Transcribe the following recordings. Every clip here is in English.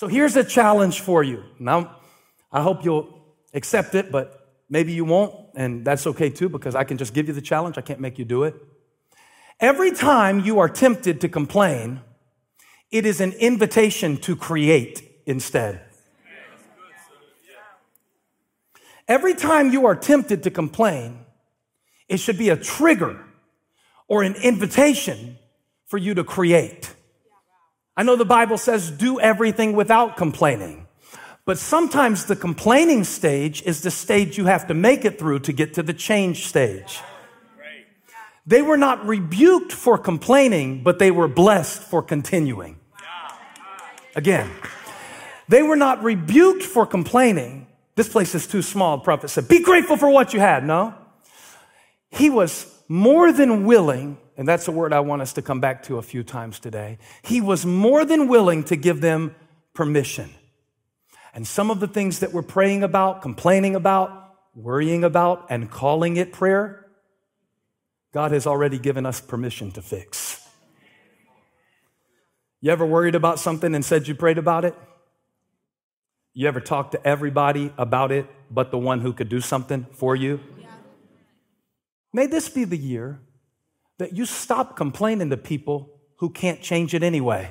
So here's a challenge for you. Now, I hope you'll accept it, but maybe you won't, and that's okay too, because I can just give you the challenge. I can't make you do it. Every time you are tempted to complain, it is an invitation to create instead. Every time you are tempted to complain, it should be a trigger or an invitation for you to create. I know the Bible says do everything without complaining, but sometimes the complaining stage is the stage you have to make it through to get to the change stage. They were not rebuked for complaining, but they were blessed for continuing. Again, they were not rebuked for complaining. This place is too small. The prophet said, be grateful for what you had. No. He was more than willing, and that's a word I want us to come back to a few times today. He was more than willing to give them permission. And some of the things that we're praying about, complaining about, worrying about, and calling it prayer, God has already given us permission to fix. You ever worried about something and said you prayed about it? You ever talked to everybody about it but the one who could do something for you? Yeah. May this be the year that you stop complaining to people who can't change it anyway.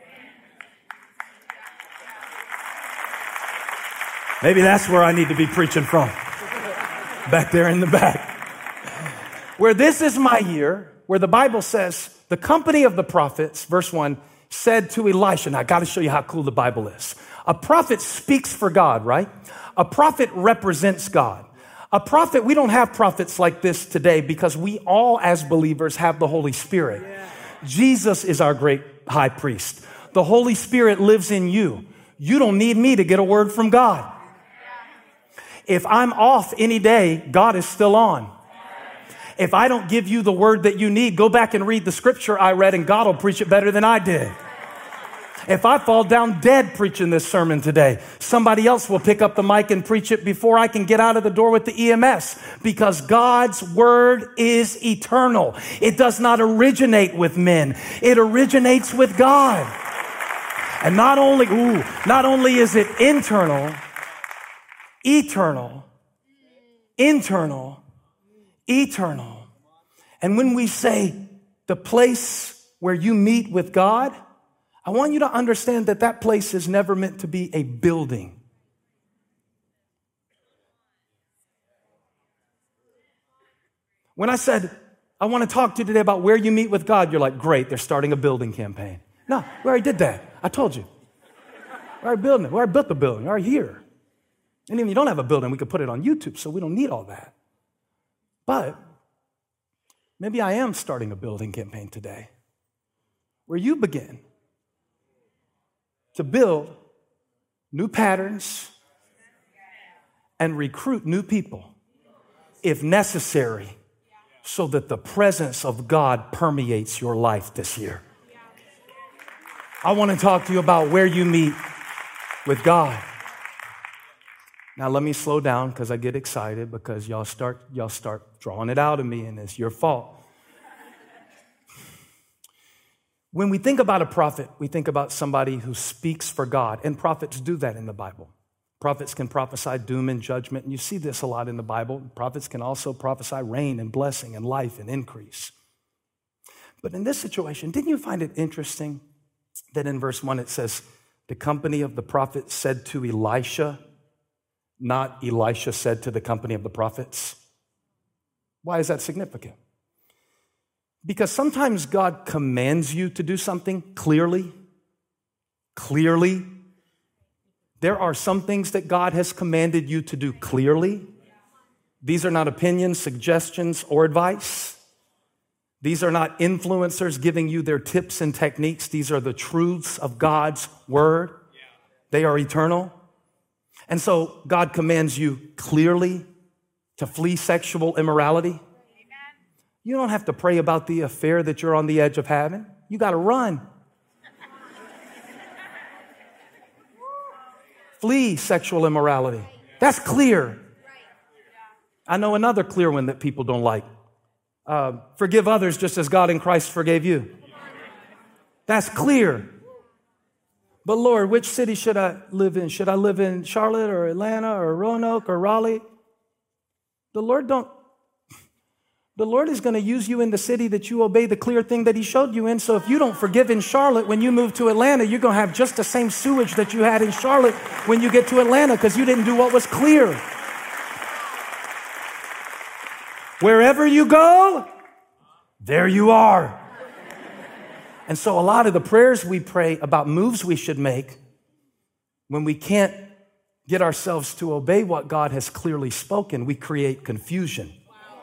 Maybe that's where I need to be preaching from. Back there in the back. Where this is my year, where the Bible says, the company of the prophets, verse 1, said to Elisha, now I got to show you how cool the Bible is. A prophet speaks for God, right? A prophet represents God. A prophet, we don't have prophets like this today because we all as believers have the Holy Spirit. Yeah. Jesus is our great high priest. The Holy Spirit lives in you. You don't need me to get a word from God. If I'm off any day, God is still on. If I don't give you the word that you need, go back and read the scripture I read and God will preach it better than I did. If I fall down dead preaching this sermon today, somebody else will pick up the mic and preach it before I can get out of the door with the EMS, because God's word is eternal. It does not originate with men. It originates with God. And not only is it internal, eternal. And when we say the place where you meet with God, I want you to understand that that place is never meant to be a building. When I said, I want to talk to you today about where you meet with God, you're like, great, they're starting a building campaign. No, we already did that. I told you. We already built it. We already built the building. We're already here. And even if you don't have a building, we could put it on YouTube, so we don't need all that. But maybe I am starting a building campaign today where you begin to build new patterns and recruit new people, if necessary, so that the presence of God permeates your life this year. I want to talk to you about where you meet with God. Now let me slow down because I get excited because y'all start drawing it out of me, and it's your fault. When we think about a prophet, we think about somebody who speaks for God, and prophets do that in the Bible. Prophets can prophesy doom and judgment, and you see this a lot in the Bible. Prophets can also prophesy rain and blessing and life and increase. But in this situation, didn't you find it interesting that in verse 1 it says, the company of the prophets said to Elisha, not Elisha said to the company of the prophets? Why is that significant? Because sometimes God commands you to do something clearly. There are some things that God has commanded you to do clearly. These are not opinions, suggestions, or advice. These are not influencers giving you their tips and techniques. These are the truths of God's word. They are eternal. And so God commands you clearly to flee sexual immorality. You don't have to pray about the affair that you're on the edge of having. You got to run. Flee sexual immorality. That's clear. I know another clear one that people don't like. Forgive others just as God in Christ forgave you. That's clear. But Lord, which city should I live in? Should I live in Charlotte or Atlanta or Roanoke or Raleigh? The Lord is going to use you in the city that you obey the clear thing that he showed you in. So if you don't forgive in Charlotte, when you move to Atlanta, you're going to have just the same sewage that you had in Charlotte when you get to Atlanta because you didn't do what was clear. Wherever you go, there you are. And so a lot of the prayers we pray about moves we should make, when we can't get ourselves to obey what God has clearly spoken, we create confusion.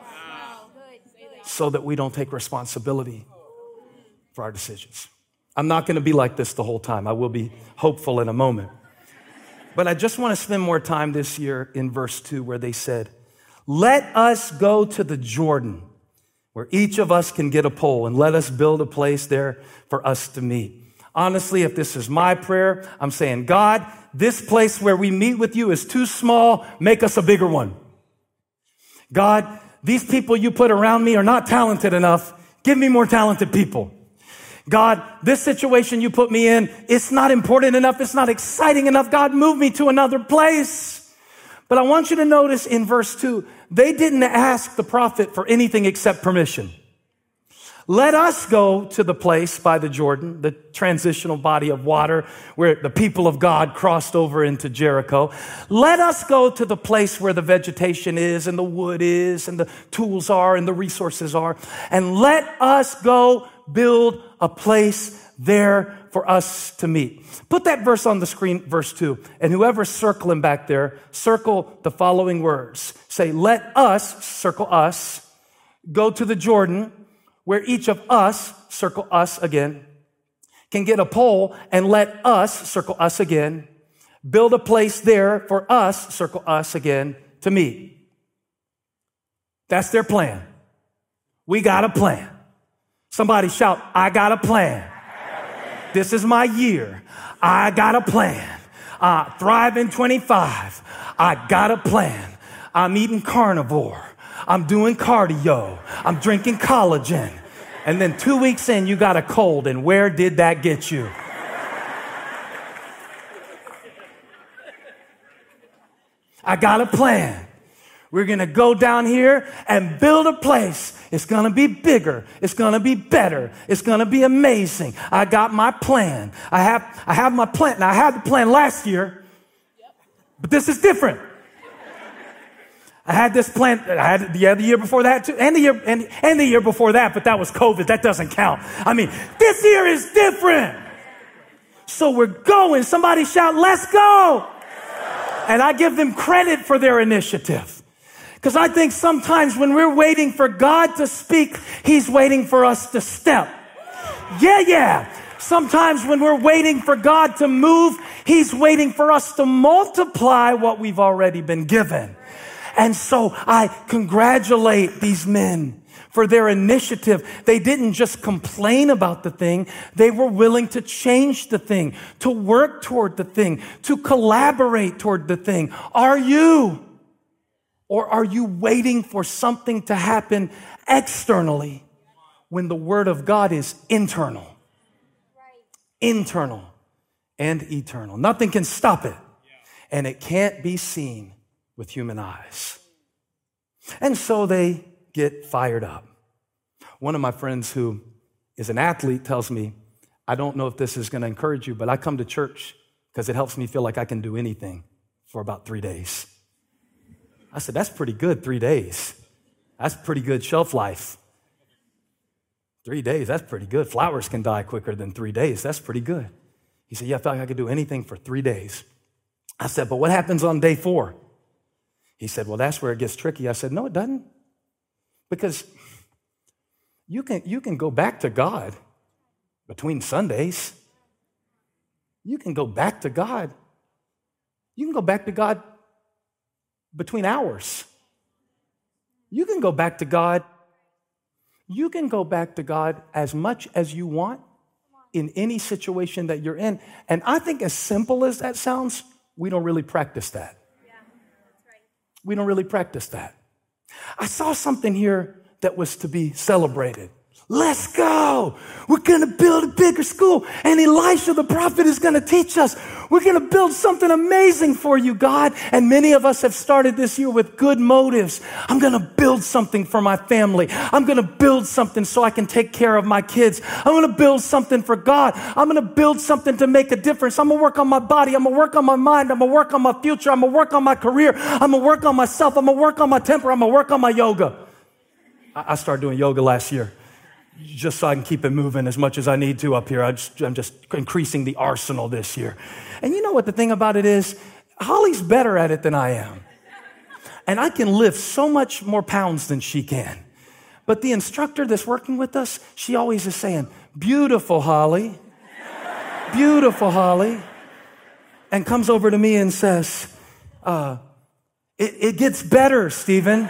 So that we don't take responsibility for our decisions. I'm not going to be like this the whole time. I will be hopeful in a moment. But I just want to spend more time this year in verse 2 where they said, let us go to the Jordan where each of us can get a pole and let us build a place there for us to meet. Honestly, if this is my prayer, I'm saying, God, this place where we meet with you is too small. Make us a bigger one. God, these people you put around me are not talented enough. Give me more talented people. God, this situation you put me in, it's not important enough. It's not exciting enough. God, move me to another place. But I want you to notice in verse 2, they didn't ask the prophet for anything except permission. Let us go to the place by the Jordan, the transitional body of water where the people of God crossed over into Jericho. Let us go to the place where the vegetation is and the wood is and the tools are and the resources are. And let us go build a place there for us to meet. Put that verse on the screen, verse 2. And whoever's circling back there, circle the following words. Say, let us, circle us, go to the Jordan where each of us, circle us again, can get a pole and let us, circle us again, build a place there for us, circle us again, to meet. That's their plan. We got a plan. Somebody shout, I got a plan. This is my year. I got a plan. Thrive in 25. I got a plan. I'm eating carnivore. I'm doing cardio. I'm drinking collagen. And then 2 weeks in, you got a cold. And where did that get you? I got a plan. We're going to go down here and build a place. It's going to be bigger. It's going to be better. It's going to be amazing. I got my plan. I have my plan. Now, I had the plan last year, but this is different. I had this plan. I had it the year before that too, and the year before that, but that was COVID. That doesn't count. I mean, this year is different. So we're going. Somebody shout, let's go. And I give them credit for their initiative. Because I think sometimes when we're waiting for God to speak, he's waiting for us to step. Yeah. Sometimes when we're waiting for God to move, he's waiting for us to multiply what we've already been given. And so I congratulate these men for their initiative. They didn't just complain about the thing. They were willing to change the thing, to work toward the thing, to collaborate toward the thing. Are you? Or are you waiting for something to happen externally when the word of God is internal? Internal and eternal. Nothing can stop it. And it can't be seen with human eyes. And so they get fired up. One of my friends who is an athlete tells me, I don't know if this is going to encourage you, but I come to church because it helps me feel like I can do anything for about 3 days. I said, that's pretty good, 3 days. That's pretty good shelf life. 3 days, that's pretty good. Flowers can die quicker than 3 days. That's pretty good. He said, yeah, I felt like I could do anything for 3 days. I said, but what happens on day 4? He said, well, that's where it gets tricky. I said, no, it doesn't. Because you can go back to God between Sundays. You can go back to God. You can go back to God between hours. You can go back to God. You can go back to God as much as you want in any situation that you're in. And I think as simple as that sounds, we don't really practice that. Yeah, that's right. We don't really practice that. I saw something here that was to be celebrated. Let's go. We're going to build a bigger school. And Elisha, the prophet, is going to teach us. We're going to build something amazing for you, God. And many of us have started this year with good motives. I'm going to build something for my family. I'm going to build something so I can take care of my kids. I'm going to build something for God. I'm going to build something to make a difference. I'm going to work on my body. I'm going to work on my mind. I'm going to work on my future. I'm going to work on my career. I'm going to work on myself. I'm going to work on my temper. I'm going to work on my yoga. I started doing yoga last year, just so I can keep it moving as much as I need to up here. I'm just increasing the arsenal this year. And you know what the thing about it is? Holly's better at it than I am. And I can lift so much more pounds than she can. But the instructor that's working with us, she always is saying, beautiful, Holly. Beautiful, Holly. And comes over to me and says, it gets better, Stephen.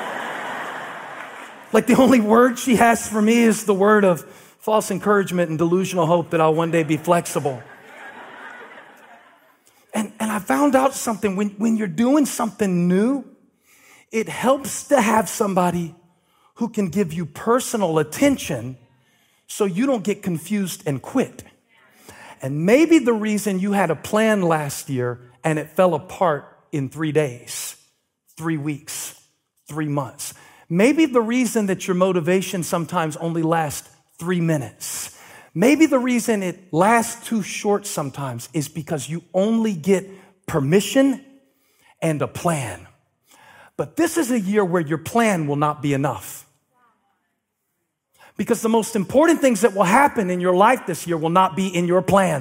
Like the only word she has for me is the word of false encouragement and delusional hope that I'll one day be flexible. And I found out something. When you're doing something new, it helps to have somebody who can give you personal attention so you don't get confused and quit. And maybe the reason you had a plan last year and it fell apart in 3 days, 3 weeks, 3 months. Maybe the reason that your motivation sometimes only lasts 3 minutes. Maybe the reason it lasts too short sometimes is because you only get permission and a plan. But this is a year where your plan will not be enough. Because the most important things that will happen in your life this year will not be in your plan.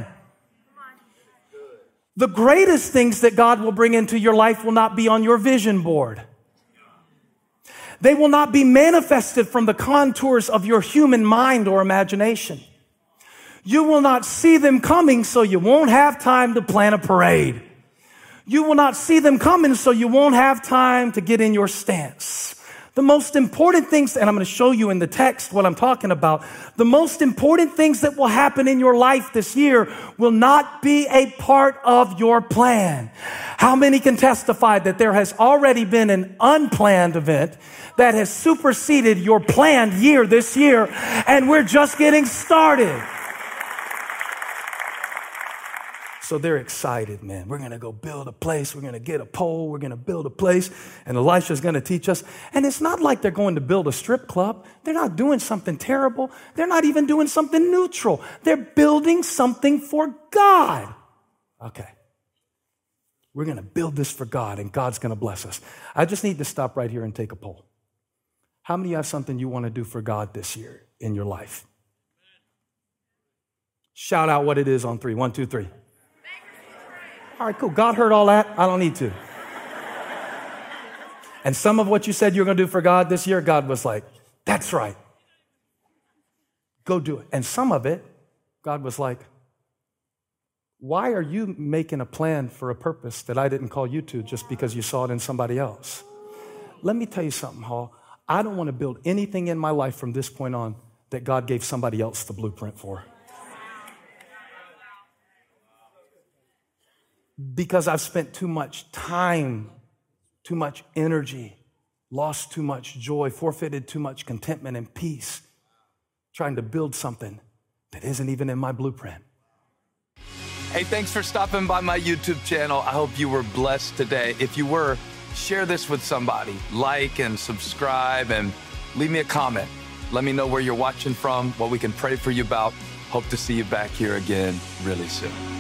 The greatest things that God will bring into your life will not be on your vision board. They will not be manifested from the contours of your human mind or imagination. You will not see them coming, so you won't have time to plan a parade. You will not see them coming, so you won't have time to get in your stance. The most important things, and I'm going to show you in the text what I'm talking about, the most important things that will happen in your life this year will not be a part of your plan. How many can testify that there has already been an unplanned event that has superseded your planned year this year, and we're just getting started? So they're excited, man. We're going to go build a place. We're going to get a pole. We're going to build a place. And Elisha's going to teach us. And it's not like they're going to build a strip club. They're not doing something terrible. They're not even doing something neutral. They're building something for God. Okay. We're going to build this for God, and God's going to bless us. I just need to stop right here and take a poll. How many of you have something you want to do for God this year in your life? Shout out what it is on 3. 1, 2, 3. All right, cool. God heard all that. I don't need to. And some of what you said you were going to do for God this year, God was like, that's right. Go do it. And some of it, God was like, why are you making a plan for a purpose that I didn't call you to just because you saw it in somebody else? Let me tell you something, Hall. I don't want to build anything in my life from this point on that God gave somebody else the blueprint for. Because I've spent too much time, too much energy, lost too much joy, forfeited too much contentment and peace, trying to build something that isn't even in my blueprint. Hey, thanks for stopping by my YouTube channel. I hope you were blessed today. If you were, share this with somebody. Like and subscribe and leave me a comment. Let me know where you're watching from, what we can pray for you about. Hope to see you back here again really soon.